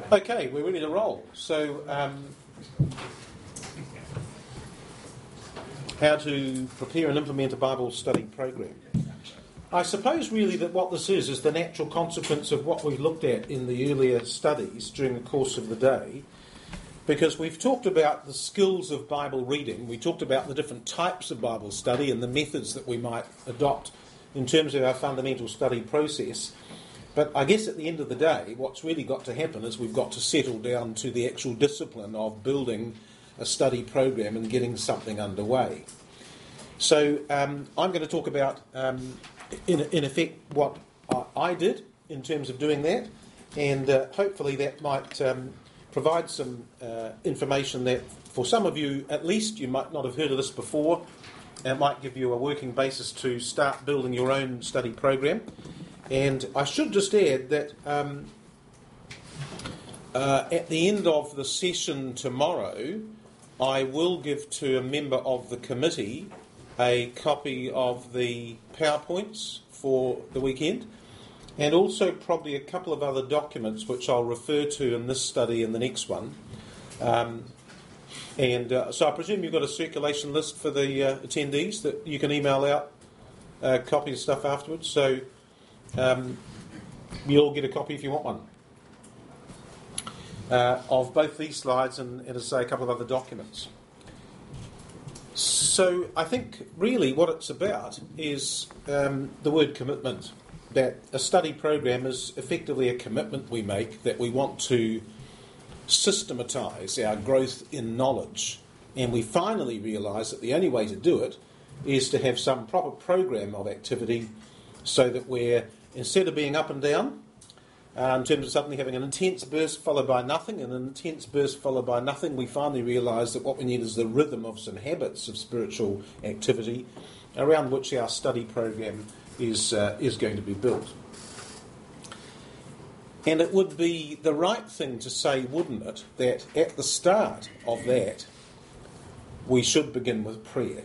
Okay, we're ready to roll. So, how to prepare and implement a Bible study program. I suppose really that what this is the natural consequence of what we've looked at in the earlier studies during the course of the day, because we've talked about the skills of Bible reading, we talked about the different types of Bible study and the methods that we might adopt in terms of our fundamental study process. But I guess at the end of the day, what's really got to happen is we've got to settle down to the actual discipline of building a study program and getting something underway. So I'm going to talk about, in effect, what I did in terms of doing that, and hopefully that might provide some information that, for some of you at least, you might not have heard of this before. It might give you a working basis to start building your own study program. And I should just add that at the end of the session tomorrow, I will give to a member of the committee a copy of the PowerPoints for the weekend, and also probably a couple of other documents which I'll refer to in this study and the next one. So I presume you've got a circulation list for the attendees that you can email out copies of stuff afterwards. So you'll get a copy if you want one of both these slides and, as I say, a couple of other documents. So I think really what it's about is the word commitment, that a study program is effectively a commitment we make that we want to systematise our growth in knowledge, and we finally realise that the only way to do it is to have some proper program of activity so that we're, instead of being up and down, in terms of suddenly having an intense burst followed by nothing, and an intense burst followed by nothing, we finally realise that what we need is the rhythm of some habits of spiritual activity around which our study program is going to be built. And it would be the right thing to say, wouldn't it, that at the start of that we should begin with prayer.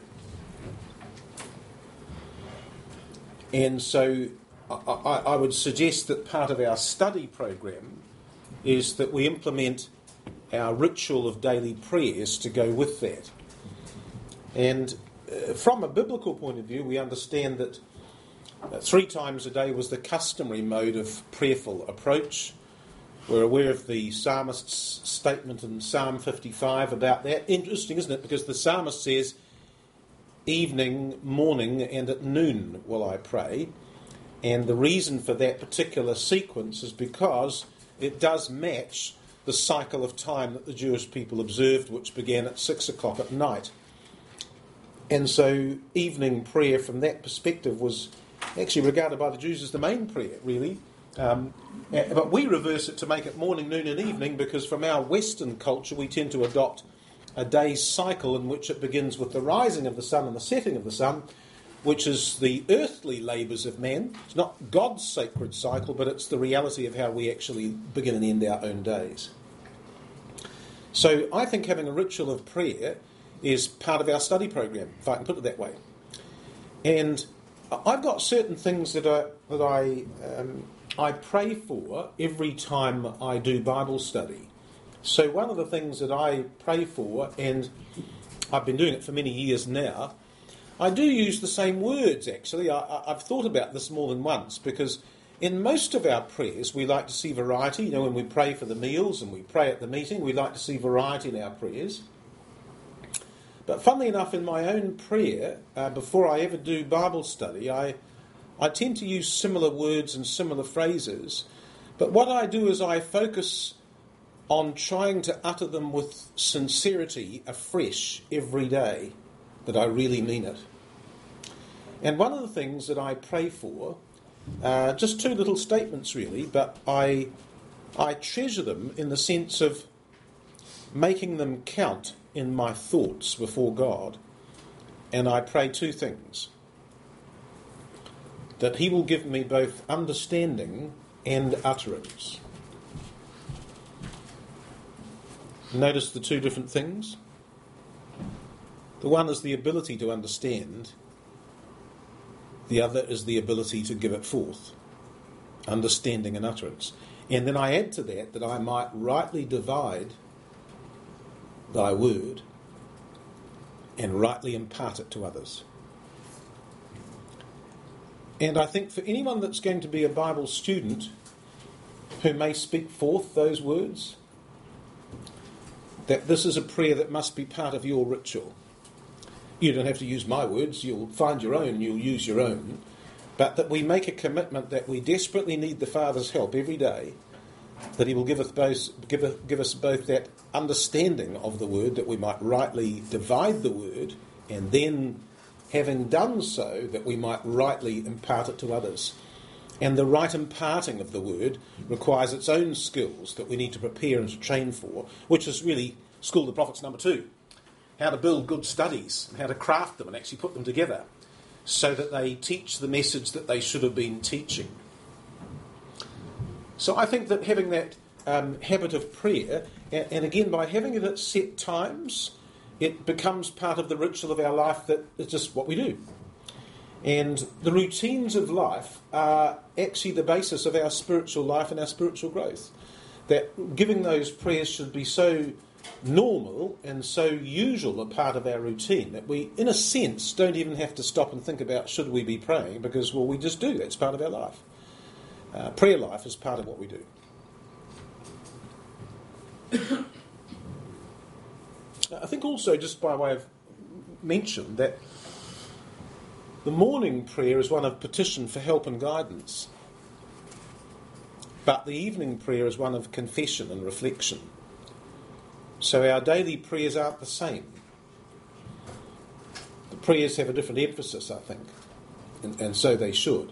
And so I would suggest that part of our study program is that we implement our ritual of daily prayers to go with that. And from a biblical point of view, we understand that 3 times a day was the customary mode of prayerful approach. We're aware of the psalmist's statement in Psalm 55 about that. Interesting, isn't it? Because the psalmist says, evening, morning, and at noon will I pray. And the reason for that particular sequence is because it does match the cycle of time that the Jewish people observed, which began at 6 o'clock at night. And so evening prayer from that perspective was actually regarded by the Jews as the main prayer, really. But we reverse it to make it morning, noon and evening, because from our Western culture we tend to adopt a day's cycle in which it begins with the rising of the sun and the setting of the sun, which is the earthly labours of man. It's not God's sacred cycle, but it's the reality of how we actually begin and end our own days. So I think having a ritual of prayer is part of our study program, if I can put it that way. And I've got certain things that I pray for every time I do Bible study. So one of the things that I pray for, and I've been doing it for many years now, I do use the same words, actually. I've thought about this more than once, because in most of our prayers we like to see variety. You know, when we pray for the meals and we pray at the meeting, we like to see variety in our prayers. But funnily enough, in my own prayer, before I ever do Bible study, I tend to use similar words and similar phrases. But what I do is I focus on trying to utter them with sincerity afresh every day, that I really mean it. And one of the things that I pray for, just 2 little statements really, but I treasure them in the sense of making them count in my thoughts before God. And I pray 2 things: that He will give me both understanding and utterance. Notice the 2 different things. The one is the ability to understand. The other is the ability to give it forth. Understanding and utterance. And then I add to that I might rightly divide thy word and rightly impart it to others. And I think for anyone that's going to be a Bible student who may speak forth those words, that this is a prayer that must be part of your ritual. You don't have to use my words, you'll find your own and you'll use your own, but that we make a commitment that we desperately need the Father's help every day, that he will give us both that understanding of the word, that we might rightly divide the word, and then, having done so, that we might rightly impart it to others. And the right imparting of the word requires its own skills that we need to prepare and to train for, which is really School of the Prophets number 2. How to build good studies, and how to craft them and actually put them together so that they teach the message that they should have been teaching. So I think that having that habit of prayer, and again by having it at set times, it becomes part of the ritual of our life that is just what we do. And the routines of life are actually the basis of our spiritual life and our spiritual growth. That giving those prayers should be so normal and so usual a part of our routine that we, in a sense, don't even have to stop and think about should we be praying, because, well, we just do. That's part of our life. Prayer life is part of what we do. I think also, just by way of mention, that the morning prayer is one of petition for help and guidance, but the evening prayer is one of confession and reflection. So our daily prayers aren't the same. The prayers have a different emphasis, I think, and so they should.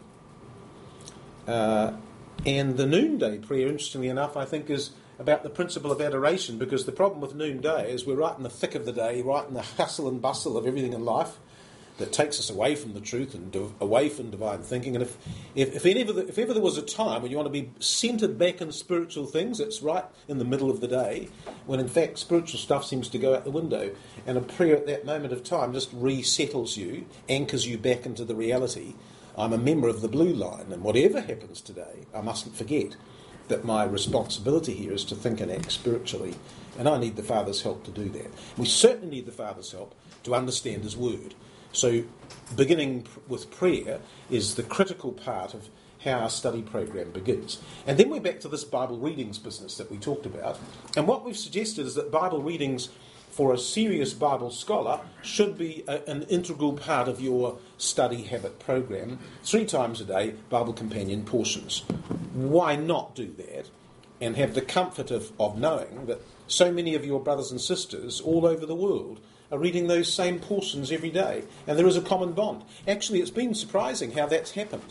And the noonday prayer, interestingly enough, I think is about the principle of adoration, because the problem with noonday is we're right in the thick of the day, right in the hustle and bustle of everything in life that takes us away from the truth and away from divine thinking. And if ever there was a time when you want to be centred back in spiritual things, it's right in the middle of the day, when in fact spiritual stuff seems to go out the window. And a prayer at that moment of time just resettles you, anchors you back into the reality. I'm a member of the Blue Line, and whatever happens today, I mustn't forget that my responsibility here is to think and act spiritually, and I need the Father's help to do that. We certainly need the Father's help to understand His Word. So beginning with prayer is the critical part of how our study program begins. And then we're back to this Bible readings business that we talked about. And what we've suggested is that Bible readings for a serious Bible scholar should be an integral part of your study habit program. 3 times a day, Bible companion portions. Why not do that and have the comfort of knowing that so many of your brothers and sisters all over the world are reading those same portions every day, and there is a common bond. Actually, it's been surprising how that's happened.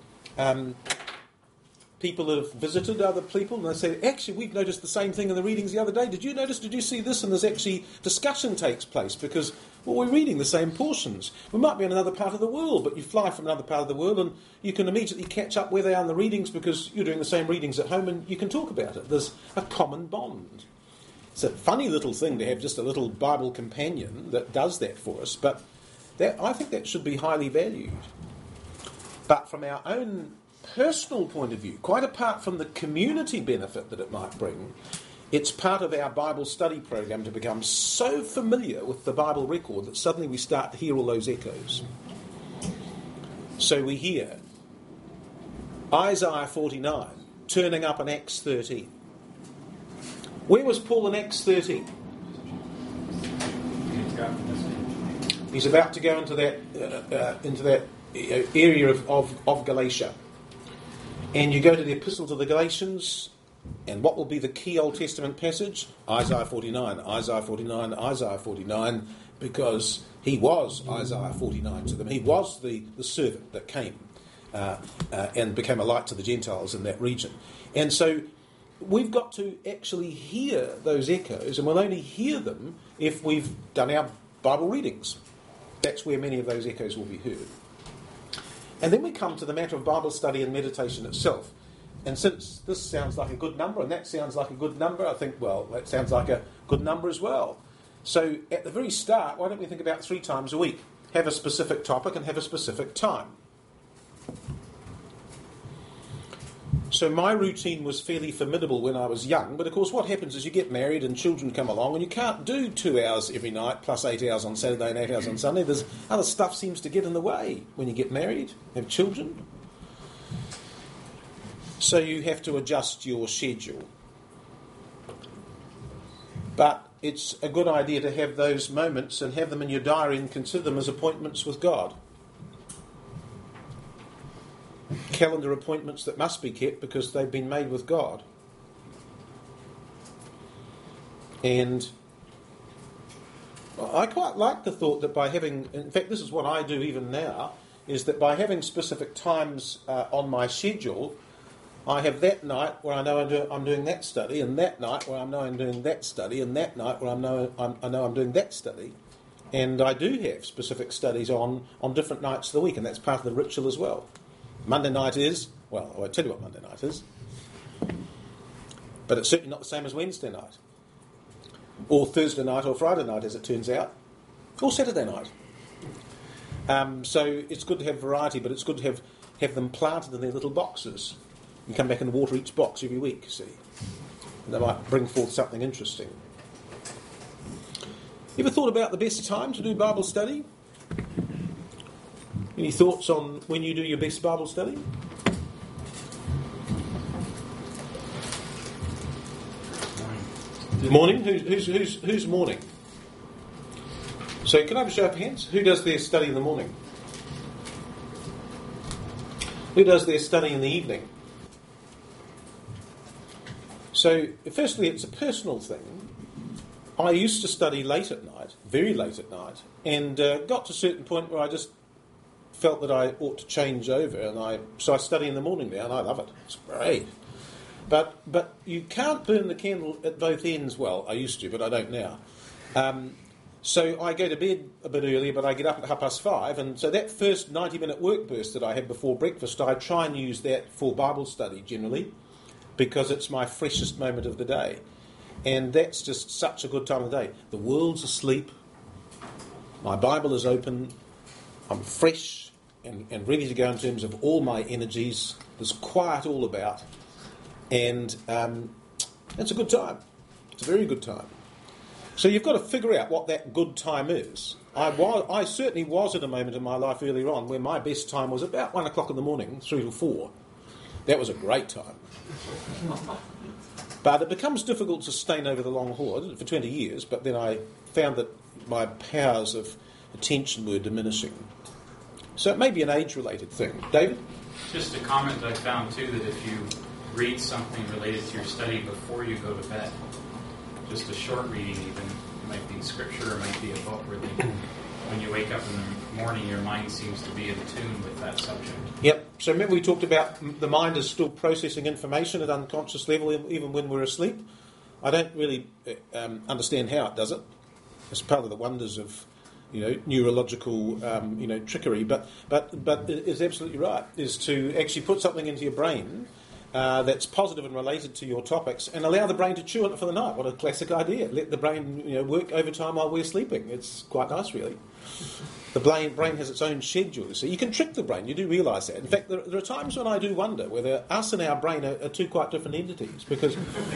People that have visited other people, and they say, actually, we've noticed the same thing in the readings the other day. Did you see this? And there's actually discussion takes place because, well, we're reading the same portions. We might be in another part of the world, but you fly from another part of the world and you can immediately catch up where they are in the readings because you're doing the same readings at home and you can talk about it. There's a common bond. It's a funny little thing to have just a little Bible companion that does that for us, but I think that should be highly valued. But from our own personal point of view, quite apart from the community benefit that it might bring, it's part of our Bible study program to become so familiar with the Bible record that suddenly we start to hear all those echoes. So we hear Isaiah 49 turning up in Acts 13. Where was Paul in Acts 13? He's about to go into that area of Galatia. And you go to the Epistle to the Galatians, and what will be the key Old Testament passage? Isaiah 49, Isaiah 49, Isaiah 49, because he was Isaiah 49 to them. He was the servant that came and became a light to the Gentiles in that region. And so we've got to actually hear those echoes, and we'll only hear them if we've done our Bible readings. That's where many of those echoes will be heard. And then we come to the matter of Bible study and meditation itself. And since this sounds like a good number and that sounds like a good number, I think, well, that sounds like a good number as well. So at the very start, why don't we think about 3 times a week? Have a specific topic and have a specific time. so my routine was fairly formidable when I was young, but of course what happens is you get married and children come along and you can't do 2 hours every night plus 8 hours on Saturday and 8 hours on Sunday. There's other stuff seems to get in the way when you get married, have children. So you have to adjust your schedule. But it's a good idea to have those moments and have them in your diary and consider them as appointments with God. Calendar appointments that must be kept because they've been made with God. And I quite like the thought that by having, in fact this is what I do even now, is that by having specific times on my schedule, I have that night where I know I'm doing that study, and that night where I know I'm doing that study, and that night where I know I'm doing that study. And I do have specific studies on different nights of the week, and that's part of the ritual as well. Monday night is, well, I won't tell you what Monday night is, but it's certainly not the same as Wednesday night, or Thursday night, or Friday night, as it turns out, or Saturday night. So it's good to have variety, but it's good to have them planted in their little boxes. You come back and water each box every week, see. And they might bring forth something interesting. You ever thought about the best time to do Bible study? Any thoughts on when you do your best Bible study? Morning? Who's morning? So can I have a show of hands? Who does their study in the morning? Who does their study in the evening? So firstly, it's a personal thing. I used to study late at night, very late at night, and got to a certain point where I just felt that I ought to change over, and so I study in the morning now, and I love it. It's great. But you can't burn the candle at both ends. Well, I used to, but I don't now. So I go to bed a bit earlier, but I get up at 5:30, and so that first 90-minute work burst that I have before breakfast, I try and use that for Bible study generally, because it's my freshest moment of the day. And that's just such a good time of the day. The world's asleep, my Bible is open, I'm fresh and ready to go in terms of all my energies. There's quiet all about, and it's a good time. It's a very good time. So you've got to figure out what that good time is. I certainly was at a moment in my life earlier on where my best time was about 1 o'clock in the morning, 3 till 4. That was a great time. But it becomes difficult to sustain over the long haul. I did it for 20 years, but then I found that my powers of attention were diminishing. So it may be an age-related thing. David? Just a comment I found, too, that if you read something related to your study before you go to bed, just a short reading even, it might be scripture, it might be a book, really. When you wake up in the morning, your mind seems to be in tune with that subject. Yep. So remember we talked about the mind is still processing information at unconscious level even when we're asleep. I don't really understand how it does it. It's part of the wonders of neurological trickery. But it's absolutely right, is to actually put something into your brain that's positive and related to your topics and allow the brain to chew on it for the night. What a classic idea. Let the brain work overtime while we're sleeping. It's quite nice, really. The brain has its own schedule, so you can trick the brain. You do realise that. In fact, there are times when I do wonder whether us and our brain are two quite different entities, because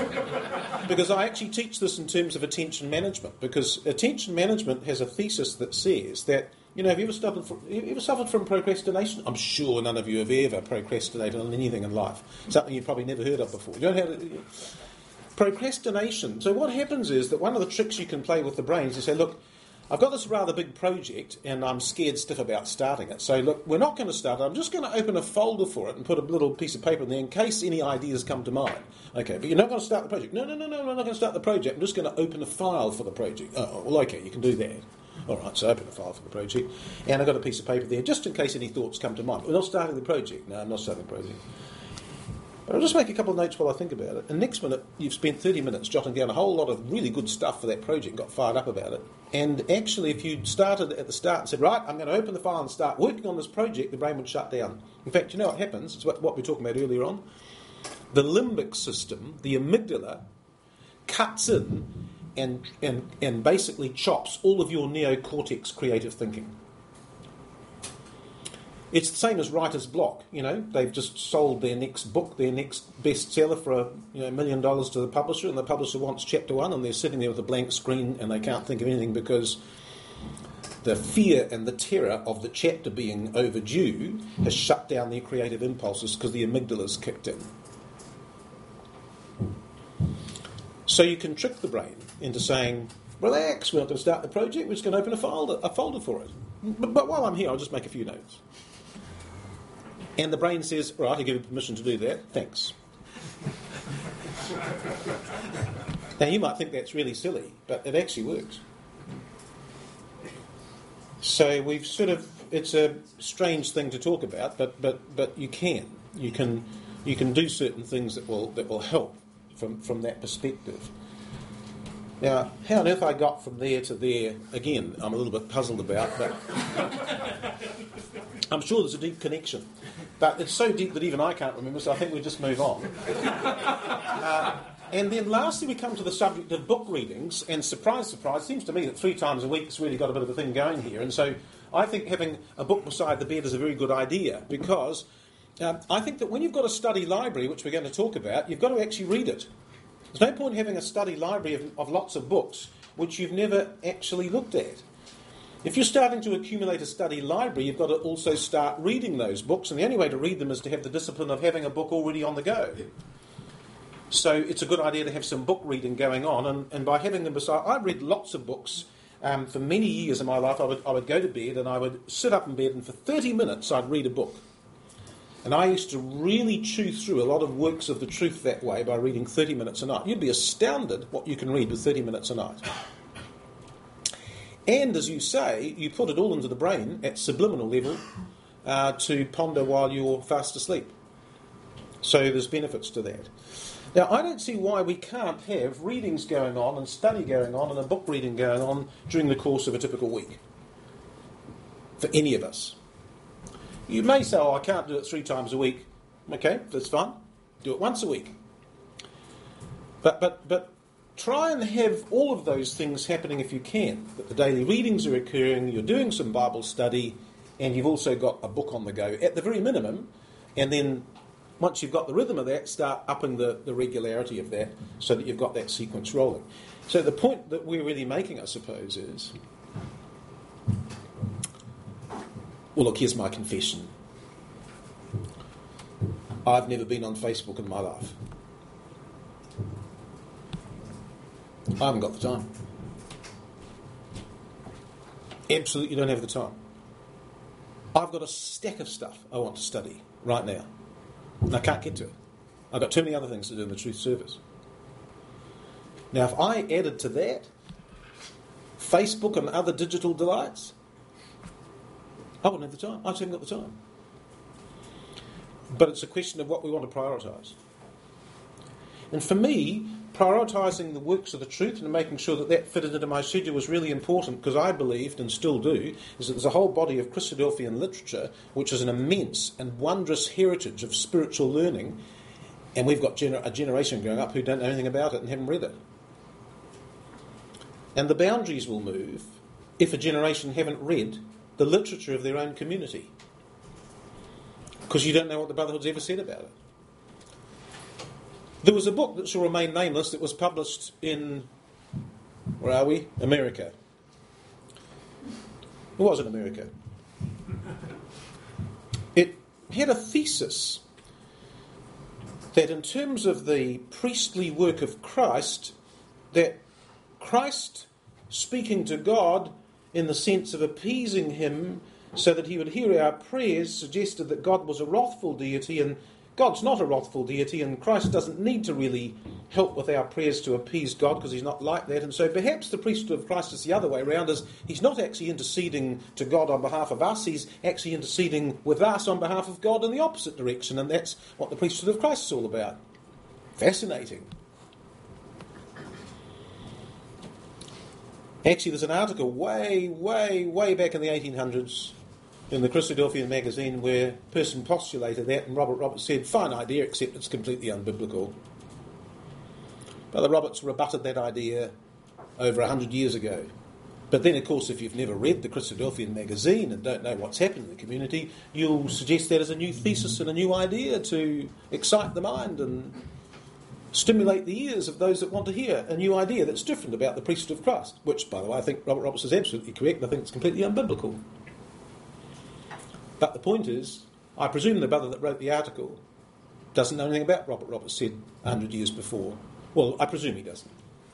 I actually teach this in terms of attention management, because attention management has a thesis that says that, have you ever suffered from procrastination? I'm sure none of you have ever procrastinated on anything in life, something you've probably never heard of before. You don't have procrastination. So what happens is that one of the tricks you can play with the brain is to say, look, I've got this rather big project and I'm scared stiff about starting it. So look, we're not going to start it. I'm just going to open a folder for it and put a little piece of paper in there in case any ideas come to mind. Okay, but you're not going to start the project. No, I'm not going to start the project. I'm just going to open a file for the project. Oh, well, okay, you can do that. All right, so open a file for the project. And I've got a piece of paper there just in case any thoughts come to mind. We're not starting the project. No, I'm not starting the project. But I'll just make a couple of notes while I think about it. And next minute, you've spent 30 minutes jotting down a whole lot of really good stuff for that project and got fired up about it. And actually, if you started at the start and said, right, I'm going to open the file and start working on this project, the brain would shut down. In fact, you know what happens? It's what we were talking about earlier on. The limbic system, the amygdala, cuts in and basically chops all of your neocortex creative thinking. It's the same as writer's block. They've just sold their next book, their next bestseller for $1 million to the publisher, and the publisher wants chapter 1, and they're sitting there with a blank screen and they can't think of anything because the fear and the terror of the chapter being overdue has shut down their creative impulses because the amygdala's kicked in. So you can trick the brain into saying, relax, we're not going to start the project, we're just going to open a folder for it. But while I'm here, I'll just make a few notes. And the brain says, right, I give you permission to do that, thanks. Now you might think that's really silly, but it actually works. So we've it's a strange thing to talk about, but you can do certain things that will help from that perspective. Now, how on earth I got from there to there, again, I'm a little bit puzzled about, but I'm sure there's a deep connection. But it's so deep that even I can't remember, so I think we'll just move on. And then lastly, we come to the subject of book readings, and surprise, surprise, it seems to me that 3 times a week's really got a bit of a thing going here, and so I think having a book beside the bed is a very good idea, because I think that when you've got a study library, which we're going to talk about, you've got to actually read it. There's no point having a study library of lots of books which you've never actually looked at. If you're starting to accumulate a study library, you've got to also start reading those books, and the only way to read them is to have the discipline of having a book already on the go. So it's a good idea to have some book reading going on, and by having them beside... I read lots of books. For many years of my life, I would go to bed and I would sit up in bed, and for 30 minutes I'd read a book. And I used to really chew through a lot of works of the truth that way by reading 30 minutes a night. You'd be astounded what you can read with 30 minutes a night. And as you say, you put it all into the brain at subliminal level to ponder while you're fast asleep. So there's benefits to that. Now, I don't see why we can't have readings going on and study going on and a book reading going on during the course of a typical week for any of us. You may say, I can't do it 3 times a week. Okay, that's fine. Do it once a week. But try and have all of those things happening if you can. That the daily readings are occurring, you're doing some Bible study, and you've also got a book on the go at the very minimum. And then once you've got the rhythm of that, start upping the regularity of that so that you've got that sequence rolling. So the point that we're really making, I suppose, is... Well, look, here's my confession. I've never been on Facebook in my life. I haven't got the time. Absolutely don't have the time. I've got a stack of stuff I want to study right now, and I can't get to it. I've got too many other things to do in the truth service. Now, if I added to that Facebook and other digital delights, I wouldn't have the time. I just haven't got the time. But it's a question of what we want to prioritise. And for me, prioritising the works of the truth and making sure that that fitted into my schedule was really important, because I believed, and still do, is that there's a whole body of Christadelphian literature which is an immense and wondrous heritage of spiritual learning, and we've got a generation growing up who don't know anything about it and haven't read it. And the boundaries will move if a generation haven't read the literature of their own community, because you don't know what the Brotherhood's ever said about it. There was a book that shall remain nameless that was published in, where are we? America. It was in America. It had a thesis that in terms of the priestly work of Christ, that Christ speaking to God in the sense of appeasing him so that he would hear our prayers, suggested that God was a wrathful deity, and God's not a wrathful deity, and Christ doesn't need to really help with our prayers to appease God, because he's not like that. And so perhaps the priesthood of Christ is the other way around, is he's not actually interceding to God on behalf of us, he's actually interceding with us on behalf of God in the opposite direction, and that's what the priesthood of Christ is all about. Fascinating. Actually, there's an article way, way, way back in the 1800s in the Christadelphian magazine where a person postulated that, and Robert Roberts said, fine idea, except it's completely unbiblical. Brother Roberts rebutted that idea over 100 years ago. But then, of course, if you've never read the Christadelphian magazine and don't know what's happened in the community, you'll suggest that as a new thesis and a new idea to excite the mind and stimulate the ears of those that want to hear a new idea that's different about the priesthood of Christ, which, by the way, I think Robert Roberts is absolutely correct. I think it's completely unbiblical. But the point is, I presume the brother that wrote the article doesn't know anything about Robert Roberts said 100 years before. Well, I presume he doesn't.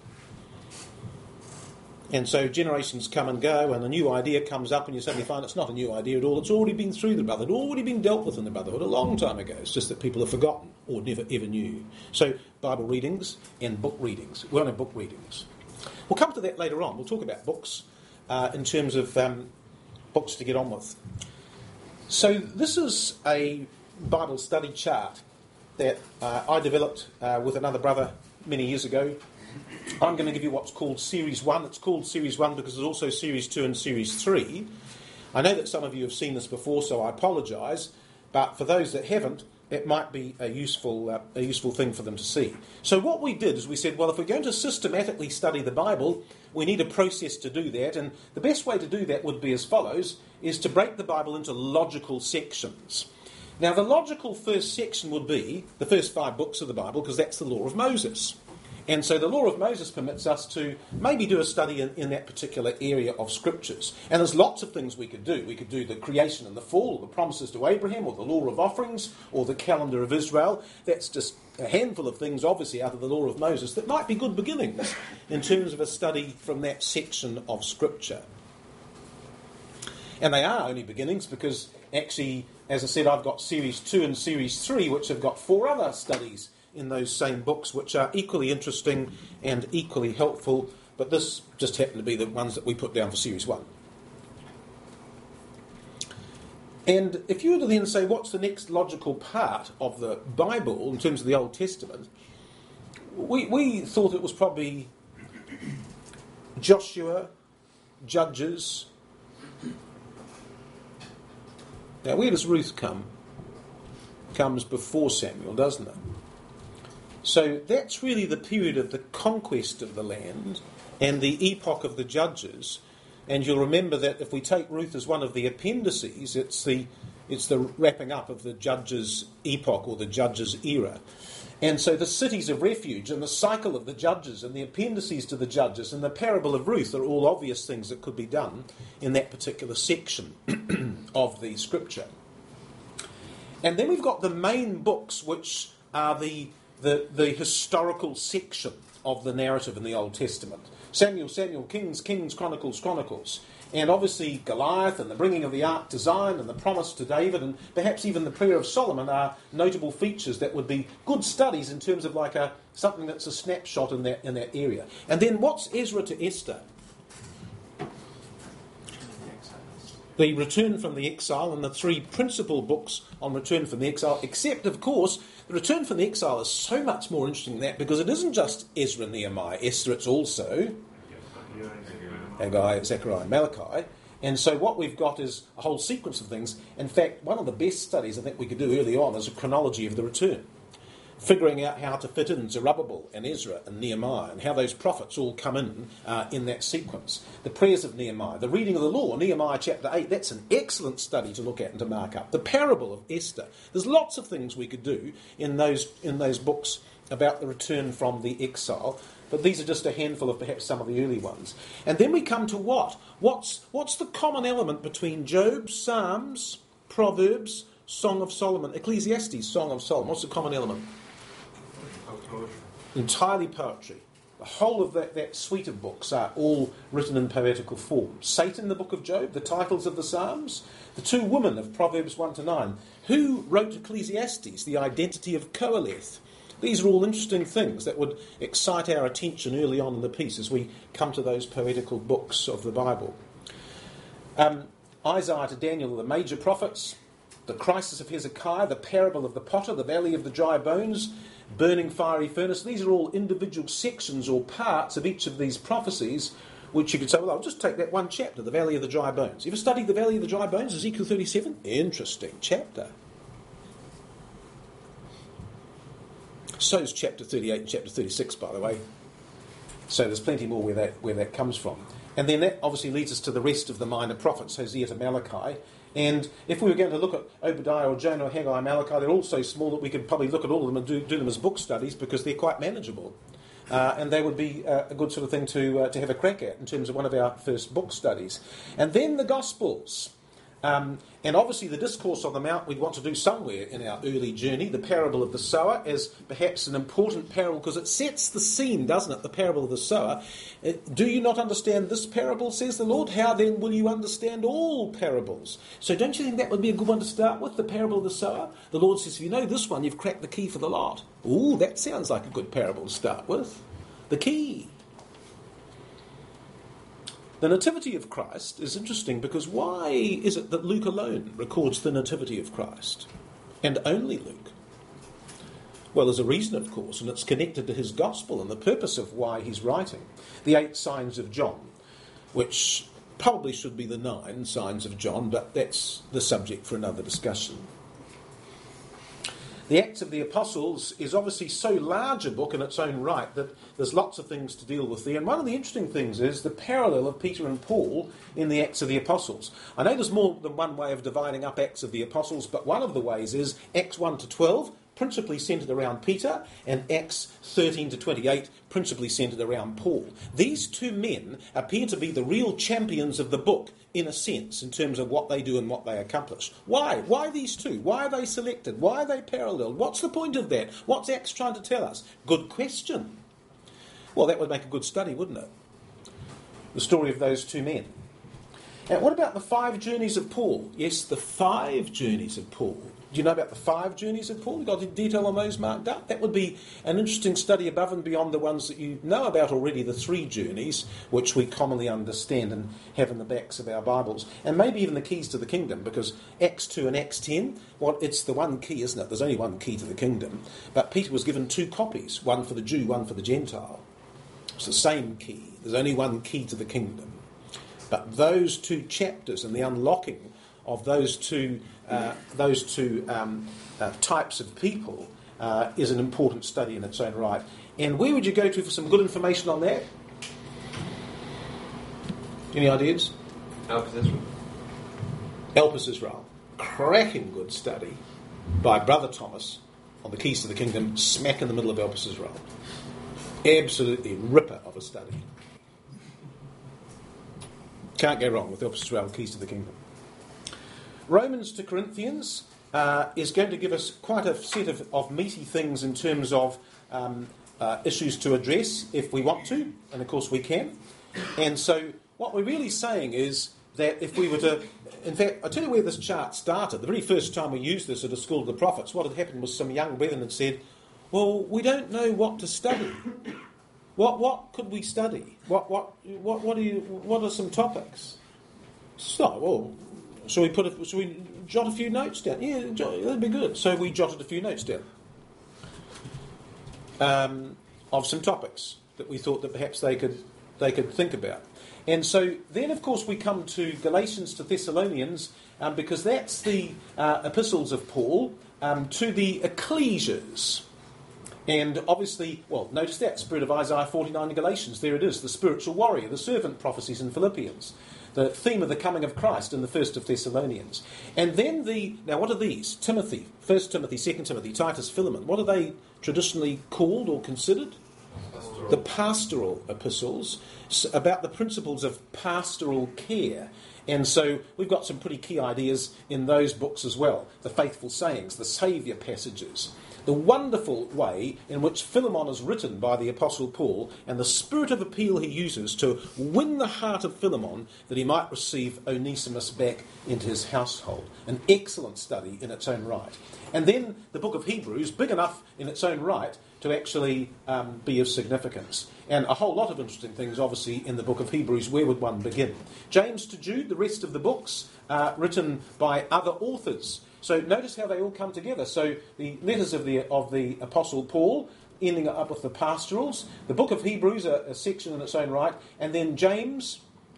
And so generations come and go, and a new idea comes up, and you suddenly find it's not a new idea at all. It's already been through the Brotherhood, already been dealt with in the Brotherhood a long time ago. It's just that people have forgotten or never ever knew. So Bible readings and book readings. We're on book readings. We'll come to that later on. We'll talk about books in terms of books to get on with. So this is a Bible study chart that I developed with another brother many years ago. I'm going to give you what's called Series 1. It's called Series 1 because there's also Series 2 and Series 3. I know that some of you have seen this before, so I apologise, but for those that haven't, it might be a useful thing for them to see. So what we did is we said, well, if we're going to systematically study the Bible, we need a process to do that, and the best way to do that would be as follows, is to break the Bible into logical sections. Now, the logical first section would be the first 5 books of the Bible, because that's the law of Moses. And so the law of Moses permits us to maybe do a study in that particular area of scriptures. And there's lots of things we could do. We could do the creation and the fall, or the promises to Abraham, or the law of offerings, or the calendar of Israel. That's just a handful of things, obviously, out of the law of Moses that might be good beginnings in terms of a study from that section of scripture. And they are only beginnings because actually, as I said, I've got Series 2 and Series 3, which have got 4 other studies in those same books, which are equally interesting and equally helpful, but this just happened to be the ones that we put down for Series 1. And if you were to then say, what's the next logical part of the Bible in terms of the Old Testament, we thought it was probably Joshua, Judges. Now, where does Ruth come? Comes before Samuel, doesn't it? So that's really the period of the conquest of the land and the epoch of the Judges. And you'll remember that if we take Ruth as one of the appendices, it's the wrapping up of the Judges epoch or the Judges era. And so the cities of refuge and the cycle of the Judges and the appendices to the Judges and the parable of Ruth are all obvious things that could be done in that particular section of the scripture. And then we've got the main books, which are the historical section of the narrative in the Old Testament. Samuel, Kings, Chronicles. And obviously Goliath and the bringing of the ark to Zion and the promise to David and perhaps even the prayer of Solomon are notable features that would be good studies in terms of like something that's a snapshot in that area. And then what's Ezra to Esther? The return from the exile and the 3 principal books on return from the exile, except, of course, the return from the exile is so much more interesting than that because it isn't just Ezra and Nehemiah. Esther, it's also Haggai, Zechariah, and Malachi. And so what we've got is a whole sequence of things. In fact, one of the best studies I think we could do early on is a chronology of the return. Figuring out how to fit in Zerubbabel and Ezra and Nehemiah and how those prophets all come in that sequence. The prayers of Nehemiah, the reading of the law, Nehemiah chapter 8, that's an excellent study to look at and to mark up. The parable of Esther. There's lots of things we could do in those books about the return from the exile, but these are just a handful of perhaps some of the early ones. And then we come to what? What's the common element between Job, Psalms, Proverbs, Song of Solomon, Ecclesiastes, Song of Solomon? What's the common element? Poetry. Entirely poetry. The whole of that suite of books are all written in poetical form. Satan, the book of Job, the titles of the Psalms, the 2 women of Proverbs 1-9. Who wrote Ecclesiastes? The identity of Qoheleth. These are all interesting things that would excite our attention early on in the piece as we come to those poetical books of the Bible. Isaiah to Daniel are the major prophets. The crisis of Hezekiah, the parable of the potter, the valley of the dry bones, burning fiery furnace. These are all individual sections or parts of each of these prophecies, which you could say, well, I'll just take that one chapter, the valley of the dry bones. You ever studied the valley of the dry bones, Ezekiel 37? Interesting chapter. So is chapter 38 and chapter 36, by the way. So there's plenty more where that comes from. And then that obviously leads us to the rest of the minor prophets, Hosea to Malachi. And if we were going to look at Obadiah or Jonah or Haggai or Malachi, they're all so small that we could probably look at all of them and do them as book studies because they're quite manageable. And they would be a good sort of thing to have a crack at in terms of one of our first book studies. And then the Gospels. And obviously the Discourse on the Mount we'd want to do somewhere in our early journey. The parable of the sower as perhaps an important parable because it sets the scene, doesn't it? The parable of the sower. Do you not understand this parable, says the Lord? How then will you understand all parables? So don't you think that would be a good one to start with, the parable of the sower? The Lord says, if you know this one, you've cracked the key for the lot. Ooh, that sounds like a good parable to start with. The key. The Nativity of Christ is interesting because why is it that Luke alone records the Nativity of Christ? And only Luke? Well, there's a reason, of course, and it's connected to his gospel and the purpose of why he's writing. The 8 signs of John, which probably should be the 9 signs of John, but that's the subject for another discussion. The Acts of the Apostles is obviously so large a book in its own right that there's lots of things to deal with there. And one of the interesting things is the parallel of Peter and Paul in the Acts of the Apostles. I know there's more than one way of dividing up Acts of the Apostles, but one of the ways is Acts 1 to 12, principally centred around Peter, and Acts 13 to 28, principally centred around Paul. These 2 men appear to be the real champions of the book, in a sense, in terms of what they do and what they accomplish. Why? Why these 2? Why are they selected? Why are they paralleled? What's the point of that? What's Acts trying to tell us? Good question. Well, that would make a good study, wouldn't it? The story of those 2 men. And what about the 5 journeys of Paul? Yes, the 5 journeys of Paul. Do you know about the 5 journeys of Paul? You've got detail on those marked up? That would be an interesting study above and beyond the ones that you know about already, the 3 journeys, which we commonly understand and have in the backs of our Bibles. And maybe even the keys to the kingdom, because Acts 2 and Acts 10, well, it's the one key, isn't it? There's only one key to the kingdom. But Peter was given 2 copies, one for the Jew, one for the Gentile. It's the same key. There's only one key to the kingdom. But those 2 chapters and the unlocking of those two types of people is an important study in its own right. And where would you go to for some good information on that? Any ideas? Elpis Israel. Elpis Israel. Cracking good study by Brother Thomas on the Keys to the Kingdom, smack in the middle of Elpis Israel. Absolutely ripper of a study. Can't go wrong with Elpis Israel, Keys to the Kingdom. Romans to Corinthians is going to give us quite a set of meaty things in terms of issues to address if we want to, and of course we can. And so what we're really saying is that if we were to... In fact, I'll tell you where this chart started. The very first time we used this at a school of the prophets, what had happened was some young brethren had said, well, we don't know what to study. What could we study? What are some topics? So, well... Shall we jot a few notes down? Yeah, that'd be good. So we jotted a few notes down of some topics that we thought that perhaps they could think about. And so then, of course, we come to Galatians to Thessalonians because that's the epistles of Paul to the ecclesias. And obviously, well, notice that, spirit of Isaiah 49 in Galatians. There it is, the spiritual warrior, the servant prophecies in Philippians. The theme of the coming of Christ in the first of Thessalonians. And then now what are these? Timothy, 1 Timothy, 2 Timothy, Titus, Philemon. What are they traditionally called or considered? Pastoral. The pastoral epistles, about the principles of pastoral care. And so we've got some pretty key ideas in those books as well. The faithful sayings, the saviour passages. The wonderful way in which Philemon is written by the Apostle Paul and the spirit of appeal he uses to win the heart of Philemon that he might receive Onesimus back into his household. An excellent study in its own right. And then the book of Hebrews, big enough in its own right to actually be of significance. And a whole lot of interesting things, obviously, in the book of Hebrews. Where would one begin? James to Jude, the rest of the books, written by other authors. So notice how they all come together. So the letters of the Apostle Paul, ending up with the pastorals. The book of Hebrews, a section in its own right. And then James,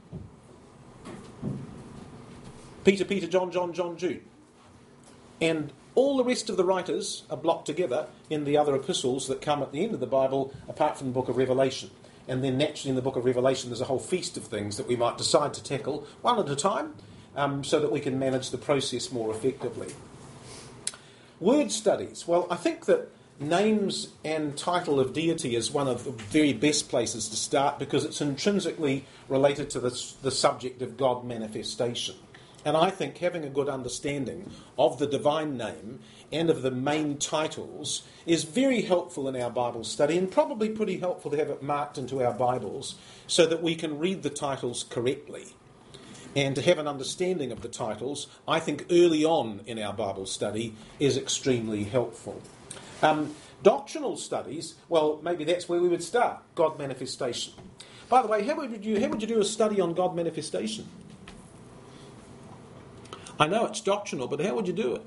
Peter, John, Jude. And all the rest of the writers are blocked together in the other epistles that come at the end of the Bible, apart from the book of Revelation. and then naturally in the book of Revelation there's a whole feast of things that we might decide to tackle one at a time, so that we can manage the process more effectively. Word studies. Well, I think that names and title of deity is one of the very best places to start because it's intrinsically related to the subject of God manifestation. And I think having a good understanding of the divine name and of the main titles is very helpful in our Bible study, and probably pretty helpful to have it marked into our Bibles so that we can read the titles correctly. And to have an understanding of the titles, I think early on in our Bible study is extremely helpful. Doctrinal studies, well, maybe that's where we would start, God manifestation. By the way, how would you do a study on God manifestation? I know it's doctrinal, but how would you do it?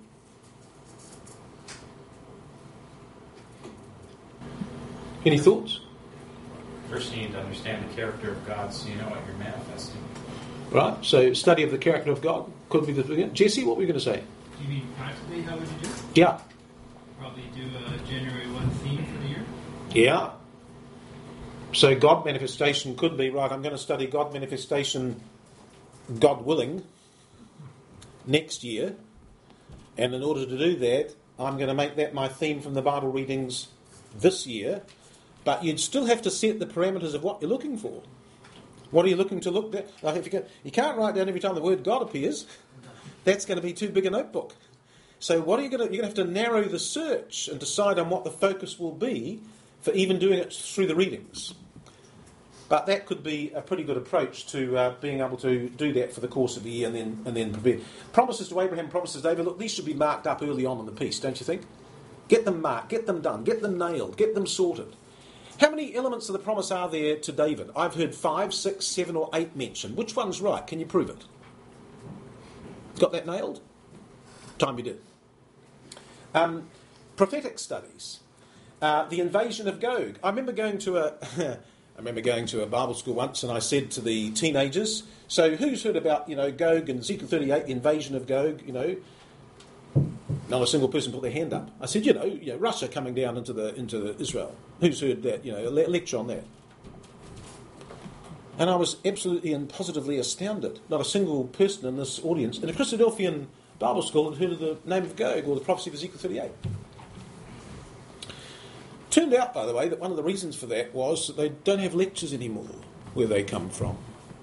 Any thoughts? First, you need to understand the character of God so you know what you're manifesting. Right, so study of the character of God could be the beginning. Jesse, what were you going to say? Do you mean practically, how would you do it? Yeah. Probably do a January 1 theme for the year? Yeah. So God manifestation could be, right, I'm going to study God manifestation, God willing, next year. And in order to do that, I'm going to make that my theme from the Bible readings this year. But you'd still have to set the parameters of what you're looking for. What are you looking to look at? Like if you can't write down every time the word God appears. That's going to be too big a notebook. So what are you going to? You're going to have to narrow the search and decide on what the focus will be for even doing it through the readings. But that could be a pretty good approach to being able to do that for the course of the year and then prepare. Promises to Abraham, promises to David. Look, these should be marked up early on in the piece, don't you think? Get them marked, get them done, get them nailed, get them sorted. How many elements of the promise are there to David? I've heard 5, 6, 7 or 8 mentioned. Which one's right? Can you prove it? Got that nailed? Time you did. Prophetic studies. The invasion of Gog. I remember going to a Bible school once, and I said to the teenagers, so who's heard about, Gog and Ezekiel 38, the invasion of Gog, Not a single person put their hand up. I said, Russia coming down into Israel. Who's heard that? A lecture on that. And I was absolutely and positively astounded. Not a single person in this audience in a Christadelphian Bible school had heard of the name of Gog or the prophecy of Ezekiel 38. Turned out, by the way, that one of the reasons for that was that they don't have lectures anymore where they come from.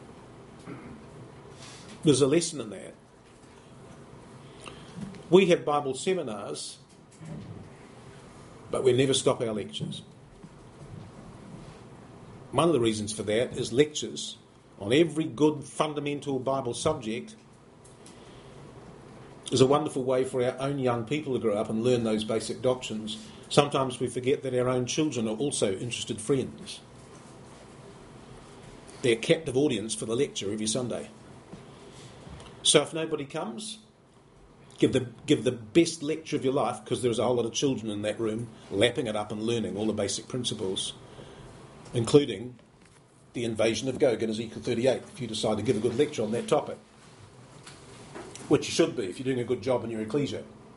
There's a lesson in that. We have Bible seminars, but we never stop our lectures. One of the reasons for that is lectures on every good fundamental Bible subject is a wonderful way for our own young people to grow up and learn those basic doctrines. Sometimes we forget that our own children are also interested friends. They're a captive audience for the lecture every Sunday. So if nobody comes, give the best lecture of your life, because there's a whole lot of children in that room lapping it up and learning all the basic principles, including the invasion of Gog in Ezekiel 38, if you decide to give a good lecture on that topic, which you should be if you're doing a good job in your ecclesia.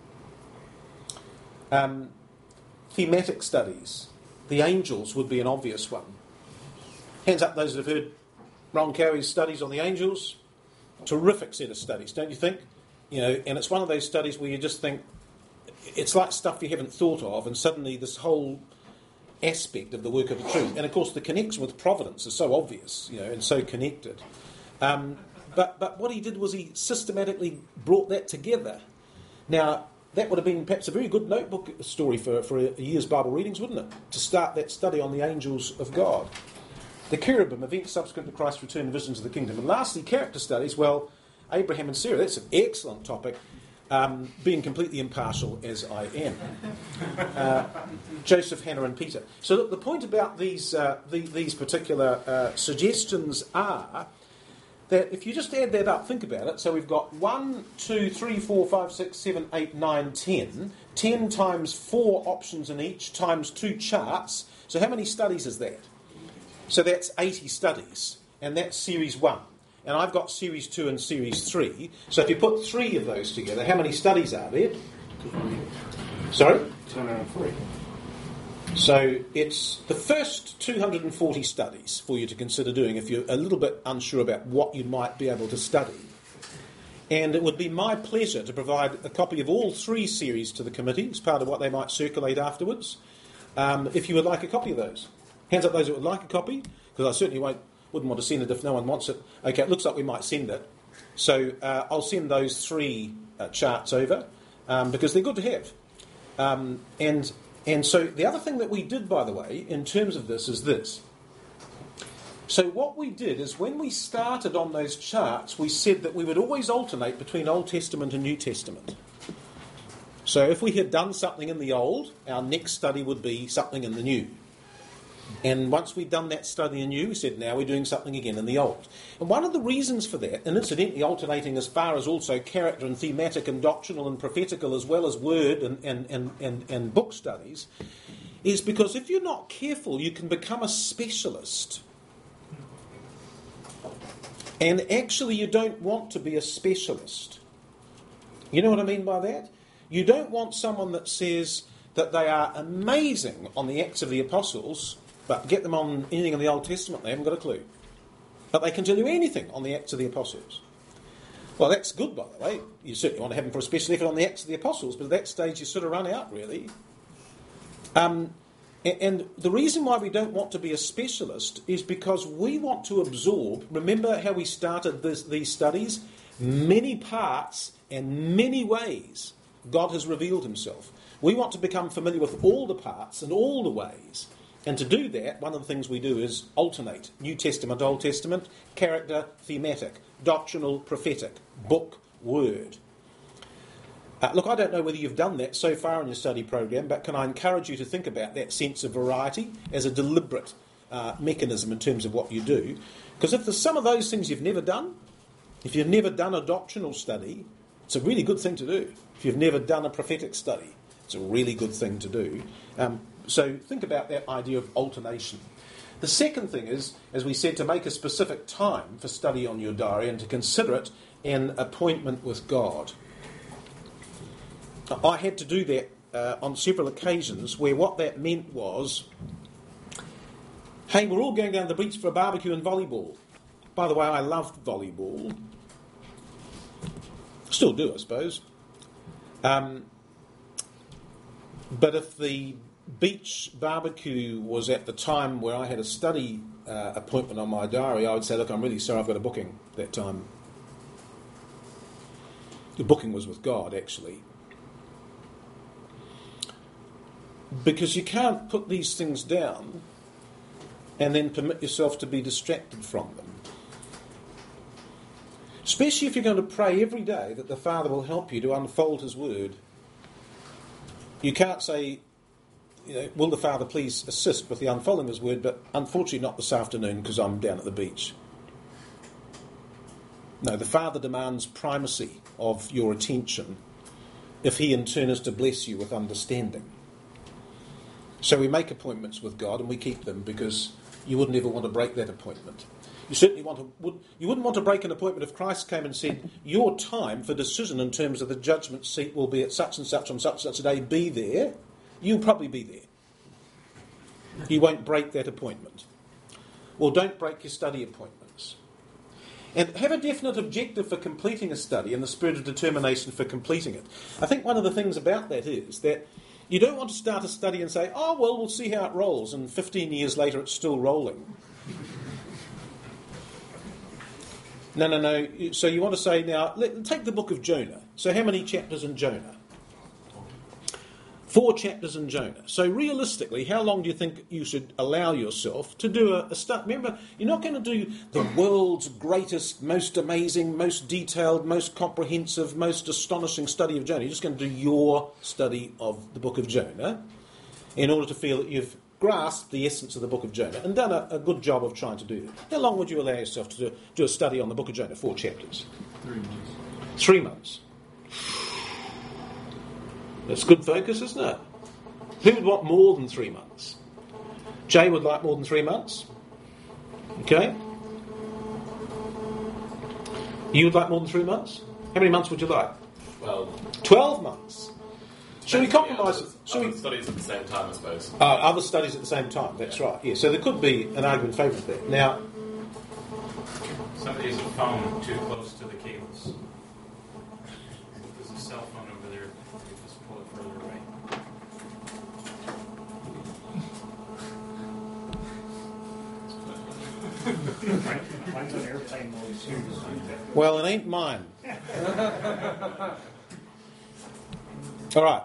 Thematic studies. The angels would be an obvious one. Hands up those that have heard Ron Cowie's studies on the angels. Terrific set of studies, don't you think? And it's one of those studies where you just think, it's like stuff you haven't thought of, and suddenly this whole aspect of the work of the truth. And of course the connection with providence is so obvious, and so connected. But what he did was he systematically brought that together. Now, that would have been perhaps a very good notebook story for a year's Bible readings, wouldn't it? To start that study on the angels of God. The cherubim, events subsequent to Christ's return, visions of the kingdom. And lastly, character studies. Well, Abraham and Sarah, that's an excellent topic, being completely impartial as I am. Joseph, Hannah and Peter. So look, the point about these particular suggestions are that if you just add that up, think about it. So we've got 1, 2, 3, 4, 5, 6, 7, 8, 9, 10. 10 times 4 options in each times 2 charts. So how many studies is that? So that's 80 studies. And that's Series 1. And I've got Series 2 and Series 3. So if you put 3 of those together, how many studies are there? Sorry? 203. So it's the first 240 studies for you to consider doing if you're a little bit unsure about what you might be able to study. And it would be my pleasure to provide a copy of all 3 series to the committee as part of what they might circulate afterwards. If you would like a copy of those. Hands up those that would like a copy, because I certainly wouldn't want to send it if no one wants it. Okay, it looks like we might send it. So I'll send those 3 charts over because they're good to have. And so the other thing that we did, by the way, in terms of this is this. So what we did is when we started on those charts, we said that we would always alternate between Old Testament and New Testament. So if we had done something in the Old, our next study would be something in the New. And once we'd done that study in New, we said, now we're doing something again in the Old. And one of the reasons for that, and incidentally alternating as far as also character and thematic and doctrinal and prophetical as well as word and book studies, is because if you're not careful, you can become a specialist. And actually you don't want to be a specialist. You know what I mean by that? You don't want someone that says that they are amazing on the Acts of the Apostles, but get them on anything in the Old Testament, they haven't got a clue. But they can tell you anything on the Acts of the Apostles. Well, that's good, by the way. You certainly want to have them for a special effort on the Acts of the Apostles, but at that stage you sort of run out, really. And the reason why we don't want to be a specialist is because we want to absorb, remember how we started these studies? Many parts and many ways God has revealed himself. We want to become familiar with all the parts and all the ways. And to do that, one of the things we do is alternate. New Testament, Old Testament, character, thematic, doctrinal, prophetic, book, word. Look, I don't know whether you've done that so far in your study program, but can I encourage you to think about that sense of variety as a deliberate mechanism in terms of what you do? Because if there's some of those things you've never done, if you've never done a doctrinal study, it's a really good thing to do. If you've never done a prophetic study, it's a really good thing to do. So think about that idea of alternation. The second thing is, as we said, to make a specific time for study on your diary and to consider it an appointment with God. I had to do that on several occasions where what that meant was, hey, we're all going down to the beach for a barbecue and volleyball. By the way, I loved volleyball. Still do, I suppose. But if the beach barbecue was at the time where I had a study appointment on my diary, I would say, look, I'm really sorry, I've got a booking that time. The booking was with God, actually. Because you can't put these things down and then permit yourself to be distracted from them. Especially if you're going to pray every day that the Father will help you to unfold his word. You can't say, will the Father please assist with the unfolding of his word, but unfortunately not this afternoon because I'm down at the beach. No, the Father demands primacy of your attention if he in turn is to bless you with understanding. So we make appointments with God and we keep them because you wouldn't ever want to break that appointment. You certainly wouldn't want to break an appointment if Christ came and said, your time for decision in terms of the judgment seat will be at such and such on such and such a day, be there. You'll probably be there. You won't break that appointment. Well, don't break your study appointments. And have a definite objective for completing a study and the spirit of determination for completing it. I think one of the things about that is that you don't want to start a study and say, oh, well, we'll see how it rolls, and 15 years later it's still rolling. No. So you want to say, now, take the book of Jonah. So how many chapters in Jonah? 4 chapters in Jonah. So realistically, how long do you think you should allow yourself to do a study? Remember, you're not going to do the world's greatest, most amazing, most detailed, most comprehensive, most astonishing study of Jonah. You're just going to do your study of the book of Jonah in order to feel that you've grasped the essence of the book of Jonah and done a good job of trying to do that. How long would you allow yourself to do a study on the book of Jonah? 4 chapters. 3 months. 3 months. That's good focus, isn't it? Who would want more than 3 months? Jay would like more than 3 months. Okay? You would like more than 3 months? How many months would you like? 12. 12 months. Should we compromise? Other studies at the same time, I suppose. Other studies at the same time, that's right. Yeah, so there could be an argument in favour of that. Now, somebody has a phone too close to the cables. There's a cell phone over there. You just pull it further away. Mine's on airplane mode too. well, it ain't mine. All right.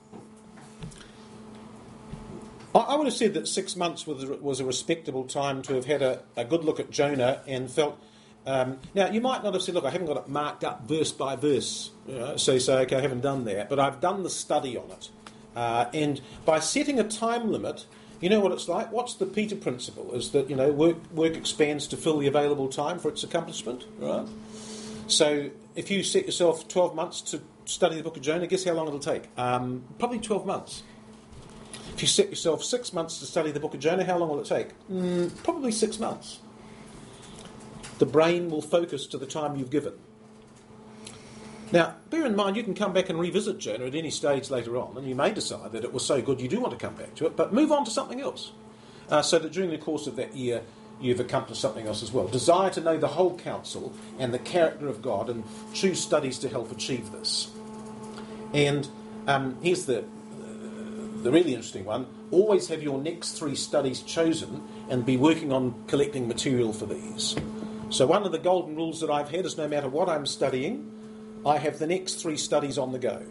I would have said that 6 months was a respectable time to have had a good look at Jonah and felt... now, you might not have said, look, I haven't got it marked up verse by verse, so you say, okay, I haven't done that, but I've done the study on it. And by setting a time limit, you know what it's like? What's the Peter principle? Is that, work expands to fill the available time for its accomplishment, right? So if you set yourself 12 months to study the book of Jonah, guess how long it'll take? Probably 12 months. If you set yourself 6 months to study the book of Jonah, how long will it take? Probably 6 months. The brain will focus to the time you've given. Now, bear in mind, you can come back and revisit Jonah at any stage later on, and you may decide that it was so good you do want to come back to it, but move on to something else. So that during the course of that year, you've accomplished something else as well. Desire to know the whole counsel and the character of God, and choose studies to help achieve this. And here's the really interesting one. Always have your next 3 studies chosen and be working on collecting material for these. So one of the golden rules that I've had is no matter what I'm studying, I have the next 3 studies on the go.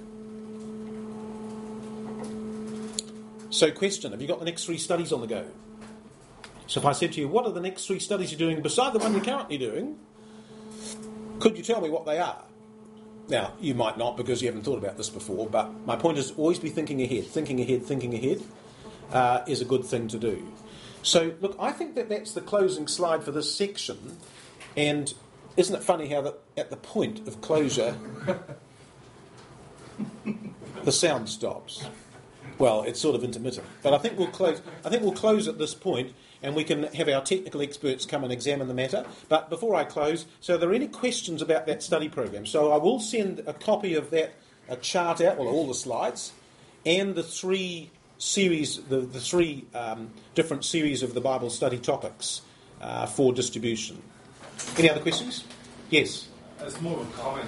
So question, have you got the next 3 studies on the go? So if I said to you, what are the next 3 studies you're doing beside the one you're currently doing? Could you tell me what they are? Now, you might not because you haven't thought about this before, but my point is always be thinking ahead. Thinking ahead is a good thing to do. So, look, I think that's the closing slide for this section. And isn't it funny how at the point of closure, the sound stops? Well, it's sort of intermittent. But I think we'll close at this point, and we can have our technical experts come and examine the matter. But before I close, so are there any questions about that study program? So I will send a copy of that chart out, well, all the slides, and the 3 series, the 3 different series of the Bible study topics for distribution. Any other questions? Yes. As more of a comment,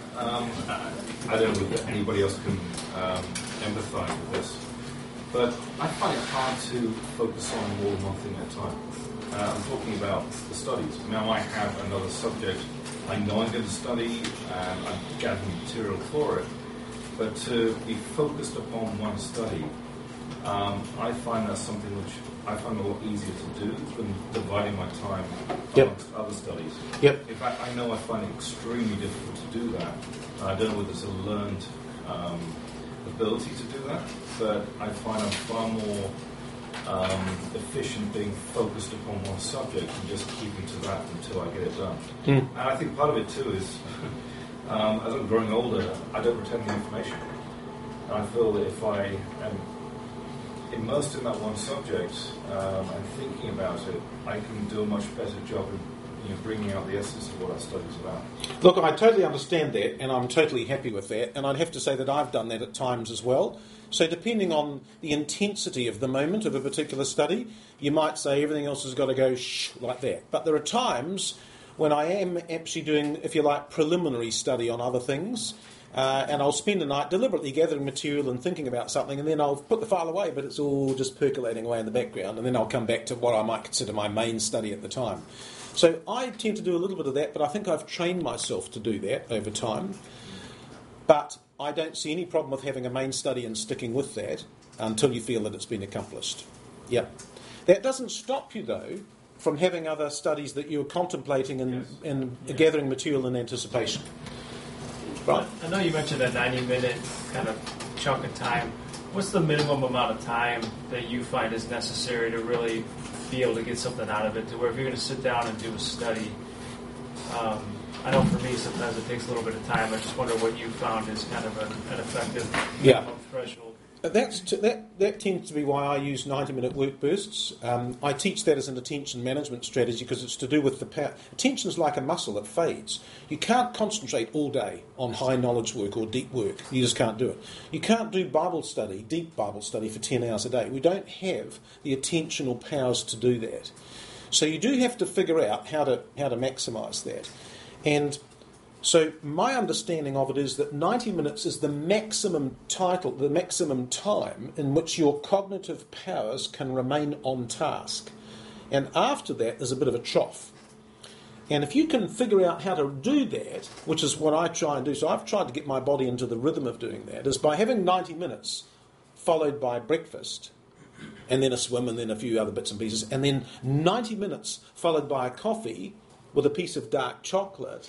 I don't know if anybody else can empathise with this, but I find it hard to focus on more than one thing at a time. I'm talking about the studies. Now I have another subject I know I'm going to study, and I'm gathering material for it, but to be focused upon one study, I find that's something which I find a lot easier to do than dividing my time amongst other studies. Yep. In fact, I know I find it extremely difficult to do that. I don't know whether it's a learned ability to do that, but I find I'm far more efficient being focused upon one subject and just keeping to that until I get it done. And I think part of it too is, as I'm growing older, I don't retain the information. And I feel that if I am immersed in that one subject and thinking about it, I can do a much better job of bringing out the essence of what our study is about. Look, I totally understand that, and I'm totally happy with that, and I'd have to say that I've done that at times as well. So depending on the intensity of the moment of a particular study, you might say everything else has got to go like that. But there are times when I am actually doing, if you like, preliminary study on other things, and I'll spend a night deliberately gathering material and thinking about something, and then I'll put the file away, but it's all just percolating away in the background, and then I'll come back to what I might consider my main study at the time. So I tend to do a little bit of that, but I think I've trained myself to do that over time. But I don't see any problem with having a main study and sticking with that until you feel that it's been accomplished. Yep. That doesn't stop you, though, from having other studies that you're contemplating and gathering material in anticipation. Right. I know you mentioned a 90-minute kind of chunk of time. What's the minimum amount of time that you find is necessary to really be able to get something out of it, to where if you're going to sit down and do a study, I know for me sometimes it takes a little bit of time. I just wonder what you found is kind of an effective minimum threshold. that tends to be why I use 90-minute work bursts. I teach that as an attention management strategy because it's to do with the power. Attention is like a muscle, it fades. You can't concentrate all day on high knowledge work or deep work. You just can't do it. You can't do Bible study, deep Bible study, for 10 hours a day. We don't have the attentional powers to do that. So you do have to figure out how to maximise that. And so my understanding of it is that 90 minutes is the maximum time in which your cognitive powers can remain on task. And after that, there's a bit of a trough. And if you can figure out how to do that, which is what I try and do, so I've tried to get my body into the rhythm of doing that, is by having 90 minutes followed by breakfast, and then a swim, and then a few other bits and pieces, and then 90 minutes followed by a coffee with a piece of dark chocolate.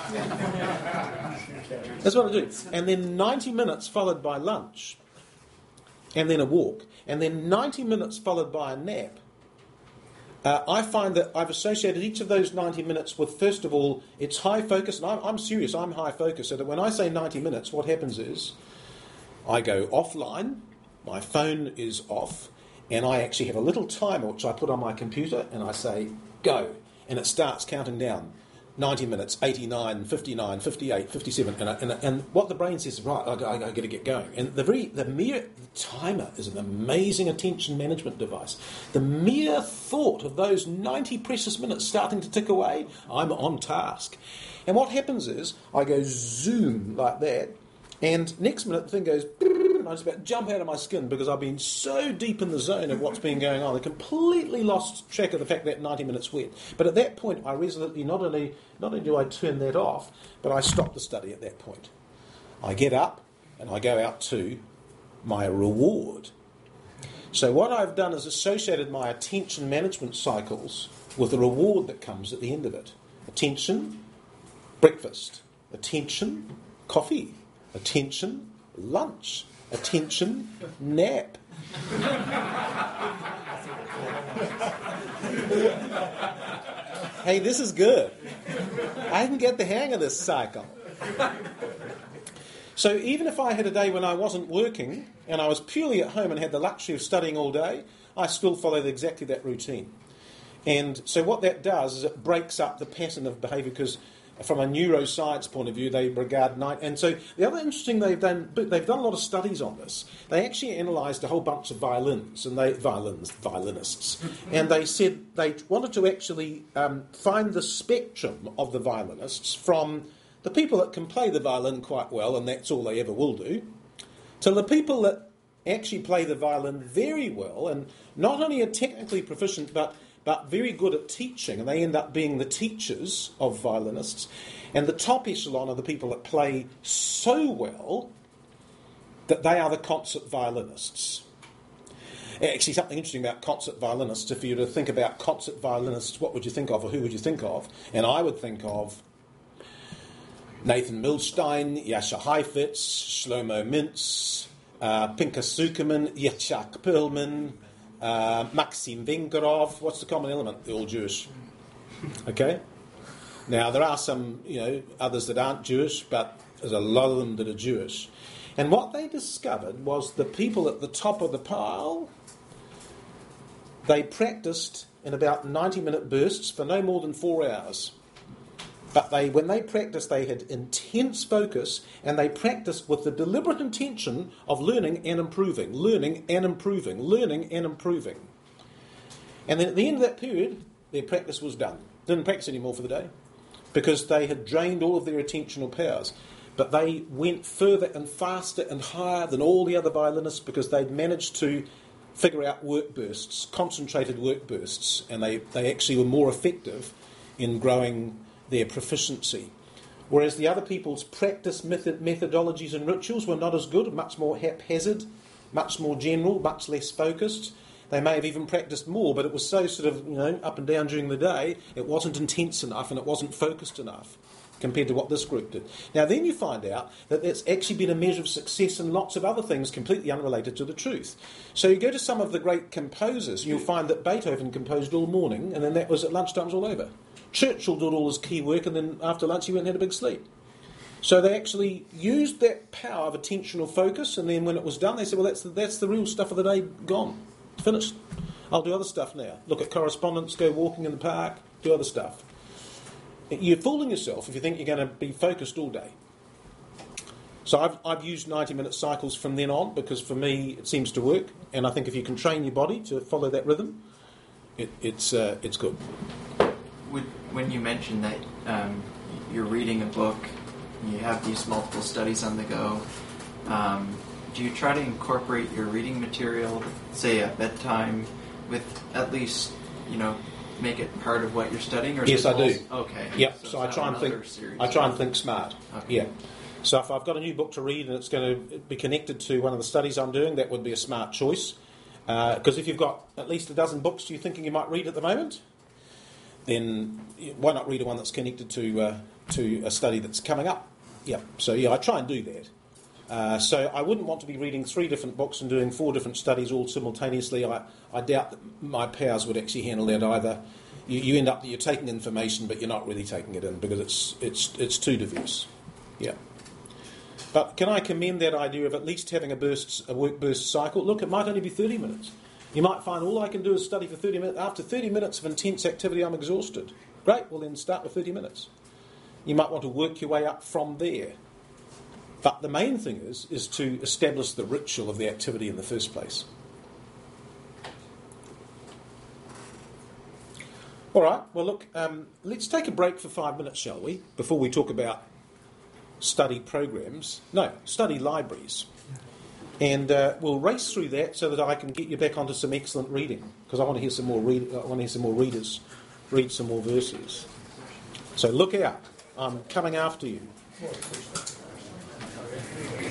That's what I do. And then 90 minutes followed by lunch, and then a walk, and then 90 minutes followed by a nap. I find that I've associated each of those 90 minutes with, first of all, it's high focus, and I'm serious, I'm high focus, so that when I say 90 minutes, what happens is I go offline, my phone is off, and I actually have a little timer which I put on my computer, and I say, go. And it starts counting down. 90 minutes, 89, 59, 58, 57. And what the brain says is, right, I've got to get going. And the mere timer is an amazing attention management device. The mere thought of those 90 precious minutes starting to tick away, I'm on task. And what happens is, I go zoom like that, and next minute the thing goes, and I just about jump out of my skin because I've been so deep in the zone of what's been going on. I completely lost track of the fact that 90 minutes went. But at that point, I resolutely, not only do I turn that off, but I stop the study at that point. I get up and I go out to my reward. So what I've done is associated my attention management cycles with the reward that comes at the end of it. Attention, breakfast. Attention, coffee. Attention, lunch. Attention, nap. Hey, this is good. I can get the hang of this cycle. So even if I had a day when I wasn't working and I was purely at home and had the luxury of studying all day, I still followed exactly that routine. And so what that does is it breaks up the pattern of behaviour, because from a neuroscience point of view, they regard night. And so the other interesting they've done a lot of studies on this. They actually analysed a whole bunch of violinists, and they said they wanted to actually find the spectrum of the violinists from the people that can play the violin quite well, and that's all they ever will do, to the people that actually play the violin very well, and not only are technically proficient, but very good at teaching, and they end up being the teachers of violinists. And the top echelon are the people that play so well that they are the concert violinists. Actually, something interesting about concert violinists, if you were to think about concert violinists, what would you think of, or who would you think of? And I would think of Nathan Milstein, Jascha Heifetz, Shlomo Mintz, Pinchas Zuckerman, Yitzhak Perlman, Maxim Vengerov. What's the common element? They're all Jewish. Okay? Now, there are some, others that aren't Jewish, but there's a lot of them that are Jewish. And what they discovered was the people at the top of the pile, they practiced in about 90-minute bursts for no more than 4 hours. But when they practiced, they had intense focus, and they practiced with the deliberate intention of learning and improving, learning and improving, learning and improving. And then at the end of that period, their practice was done. Didn't practice anymore for the day, because they had drained all of their attentional powers. But they went further and faster and higher than all the other violinists, because they'd managed to figure out work bursts, concentrated work bursts, and they actually were more effective in growing their proficiency. Whereas the other people's practice methodologies and rituals were not as good, much more haphazard, much more general, much less focused. They may have even practiced more, but it was so sort of, up and down during the day, it wasn't intense enough and it wasn't focused enough compared to what this group did. Now then you find out that that's actually been a measure of success in lots of other things completely unrelated to the truth. So you go to some of the great composers, and you'll find that Beethoven composed all morning, and then that was at lunchtime, it was all over. Churchill did all his key work, and then after lunch he went and had a big sleep. So they actually used that power of attentional focus, and then when it was done, they said, well, that's the real stuff of the day gone. Finished. I'll do other stuff now. Look at correspondence, go walking in the park, do other stuff. You're fooling yourself if you think you're going to be focused all day. So I've used 90-minute cycles from then on because for me it seems to work, and I think if you can train your body to follow that rhythm, it's good. When you mentioned that you're reading a book, you have these multiple studies on the go, do you try to incorporate your reading material, say at bedtime, with at least, make it part of what you're studying? Or Yes, I do. Okay. Yep. So I try and think smart. Okay. Yeah. So if I've got a new book to read and it's going to be connected to one of the studies I'm doing, that would be a smart choice. Because if you've got at least a dozen books you're thinking you might read at the moment, then why not read one that's connected to a study that's coming up? Yeah. So I try and do that. So I wouldn't want to be reading 3 different books and doing 4 different studies all simultaneously. I doubt that my powers would actually handle that either. You end up that you're taking information, but you're not really taking it in because it's too diverse. Yeah. But can I commend that idea of at least having a work burst cycle? Look, it might only be 30 minutes. You might find all I can do is study for 30 minutes. After 30 minutes of intense activity, I'm exhausted. Great, well then start with 30 minutes. You might want to work your way up from there. But the main thing is to establish the ritual of the activity in the first place. All right, well look, let's take a break for 5 minutes, shall we, before we talk about study programs. No, study libraries. And we'll race through that so that I can get you back onto some excellent reading, because I want to hear some more readers read some more verses. So look out, I'm coming after you.